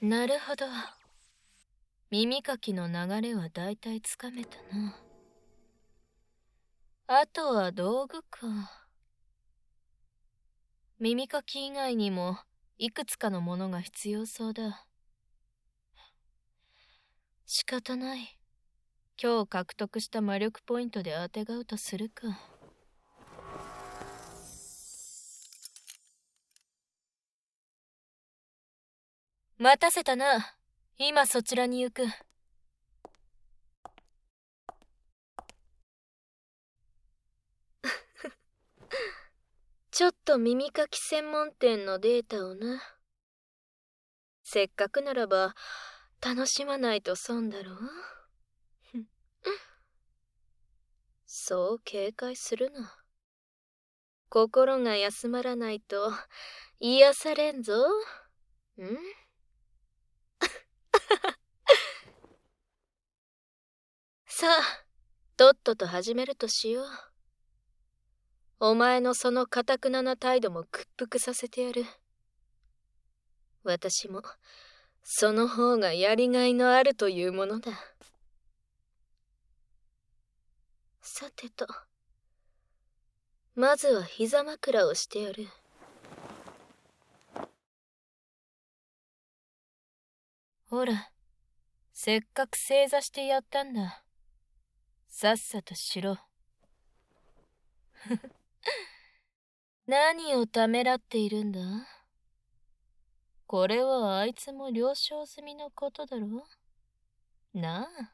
なるほど。耳かきの流れはだいたいつかめたな。あとは道具か。耳かき以外にもいくつかのものが必要そうだ。仕方ない。今日獲得した魔力ポイントで当てがうとするか。待たせたな。今そちらに行く。ちょっと耳かき専門店のデータをな。せっかくならば楽しまないと損だろう。そう警戒するな。心が休まらないと癒されんぞ。ん？さあ、とっとと始めるとしよう。お前のその頑くなな態度も屈服させてやる。私もその方がやりがいのあるというものだ。さてと、まずは膝枕をしてやる。ほら、せっかく正座してやったんだ。さっさとしろ。何をためらっているんだ？これはあいつも了承済みのことだろ？なあ。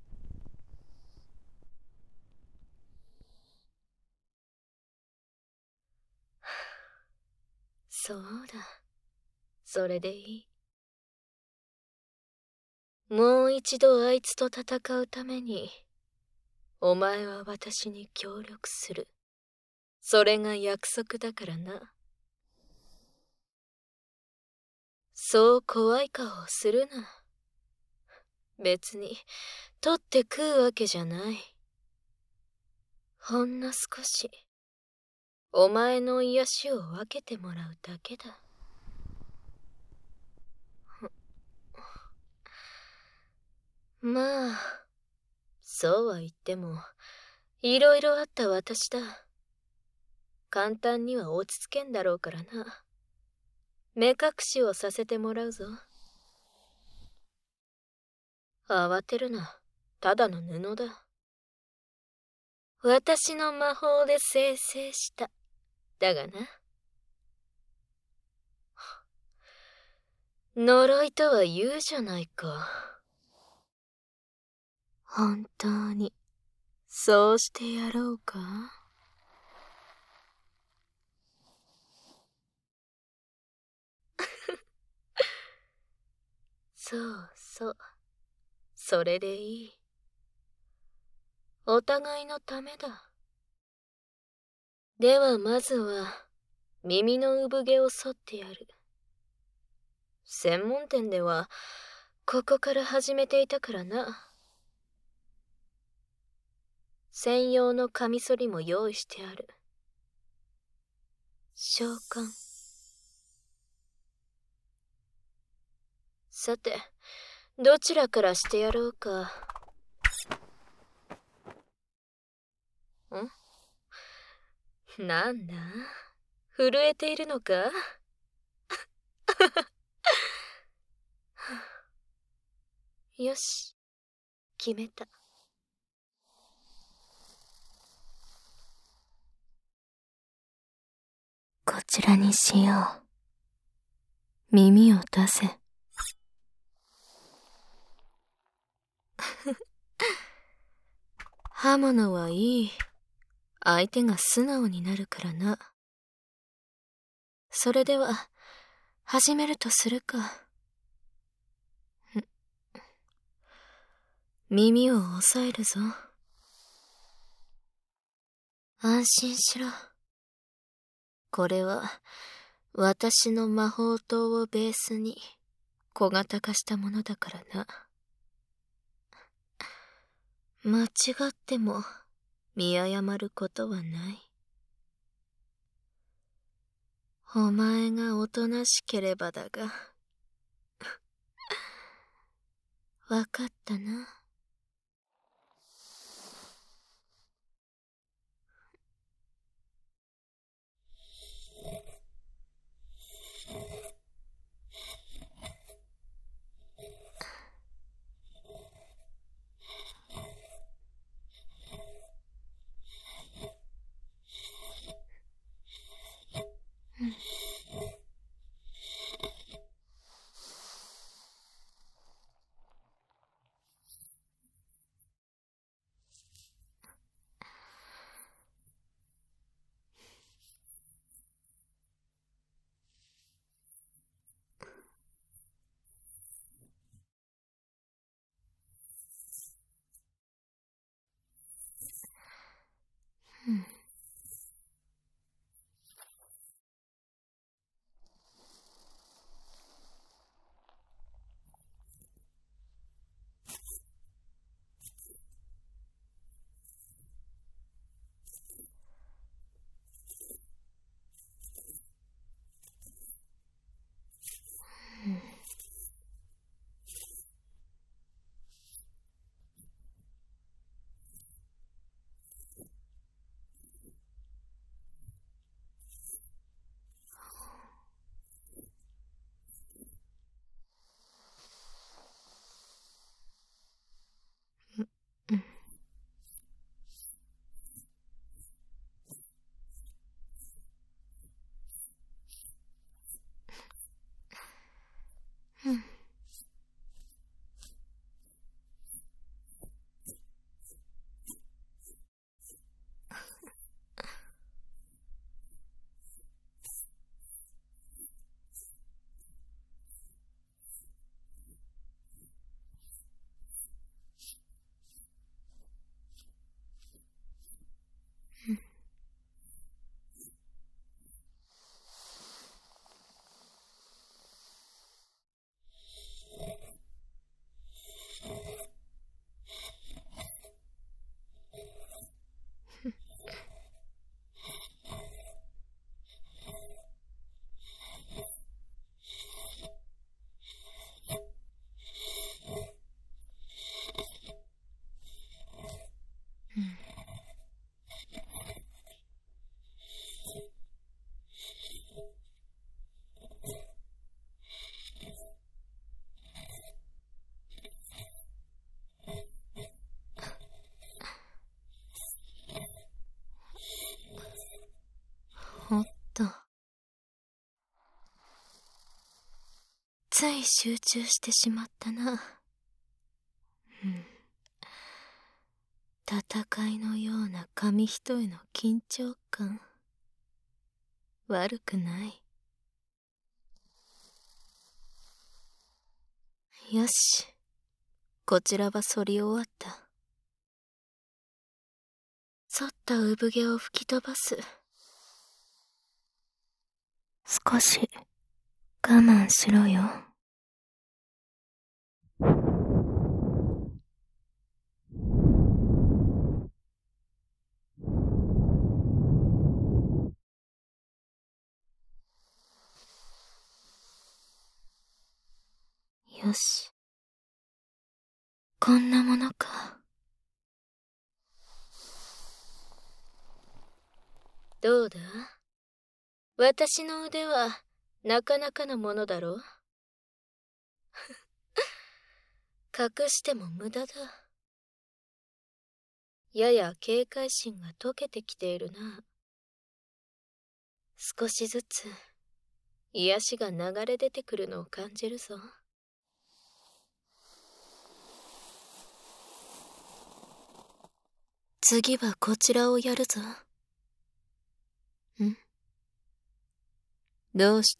そうだ。それでいい。もう一度あいつと戦うために、お前は私に協力する。それが約束だからな。そう怖い顔をするな。別に取って食うわけじゃない。ほんの少しお前の癒しを分けてもらうだけだ。まあ、そうは言ってもいろいろあった私だ。簡単には落ち着けんだろうからな。目隠しをさせてもらうぞ。慌てるな。ただの布だ。私の魔法で生成した。だがな。呪いとは言うじゃないか。本当に、そうしてやろうか？そうそう。それでいい。お互いのためだ。ではまずは、耳の産毛を剃ってやる。専門店では、ここから始めていたからな。専用のカミソリも用意してある。召喚。さて、どちらからしてやろうか。なんだ？震えているのか？よし、決めた。こちらにしよう。耳を出せ。刃物はいい。相手が素直になるからな。それでは、始めるとするか。耳を押さえるぞ。安心しろ。これは、私の魔法刀をベースに小型化したものだからな。間違っても見誤ることはない。お前がおとなしければだが。 わかったな。おっと。つい集中してしまったな。戦いのような紙一重の緊張感。悪くない。よし。こちらは剃り終わった。剃った産毛を吹き飛ばす。少し我慢しろよ。よし。こんなものか。どうだ？私の腕はなかなかのものだろう。隠しても無駄だ。やや警戒心が解けてきているな。少しずつ癒しが流れ出てくるのを感じるぞ。次はこちらをやるぞ。どうした？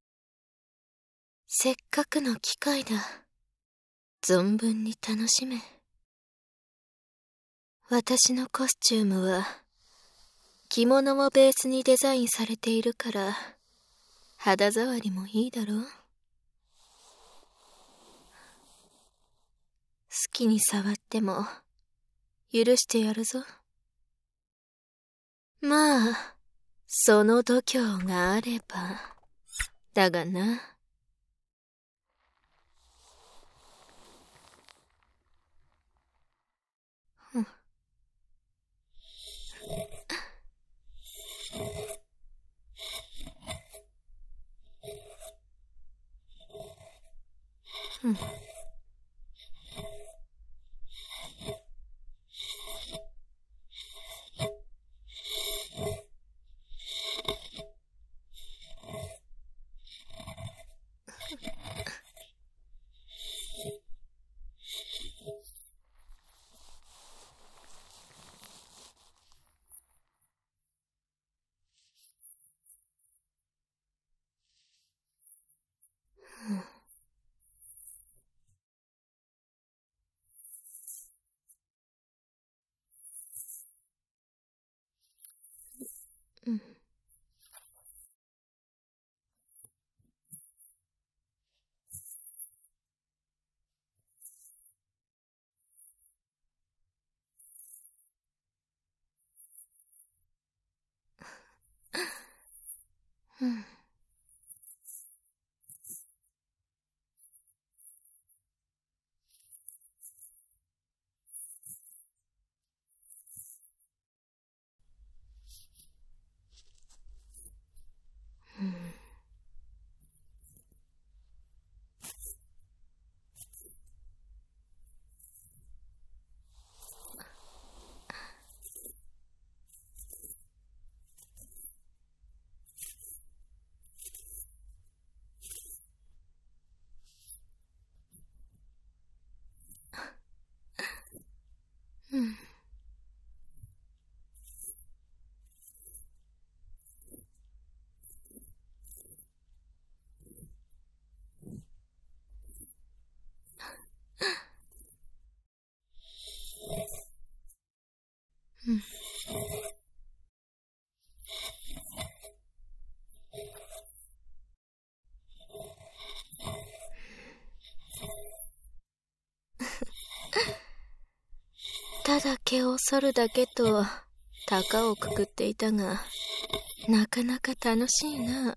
せっかくの機会だ。存分に楽しめ。私のコスチュームは着物をベースにデザインされているから肌触りもいいだろう。好きに触っても許してやるぞ。まあその度胸があればだがな。 うん。うん。うん。うん。うん。うん。ただ毛を剃るだけと高をくくっていたが、なかなか楽しいな。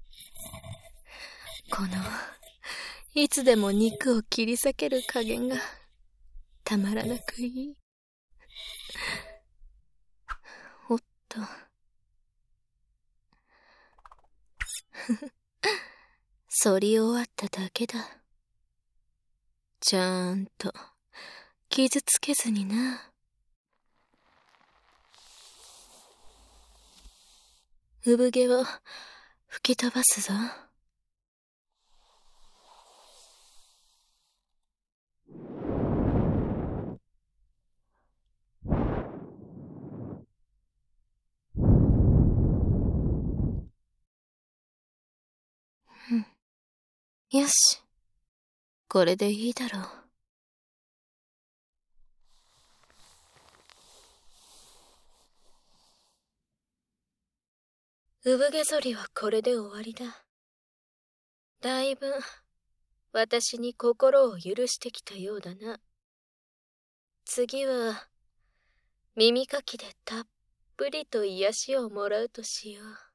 このいつでも肉を切り裂ける加減がたまらなくいい。おっと。剃り終わっただけだ。ちゃんと傷つけずにな。産毛を吹き飛ばすぞ。うん。よし。これでいいだろう。産毛剃りはこれで終わりだ。だいぶ私に心を許してきたようだな。次は耳かきでたっぷりと癒しをもらうとしよう。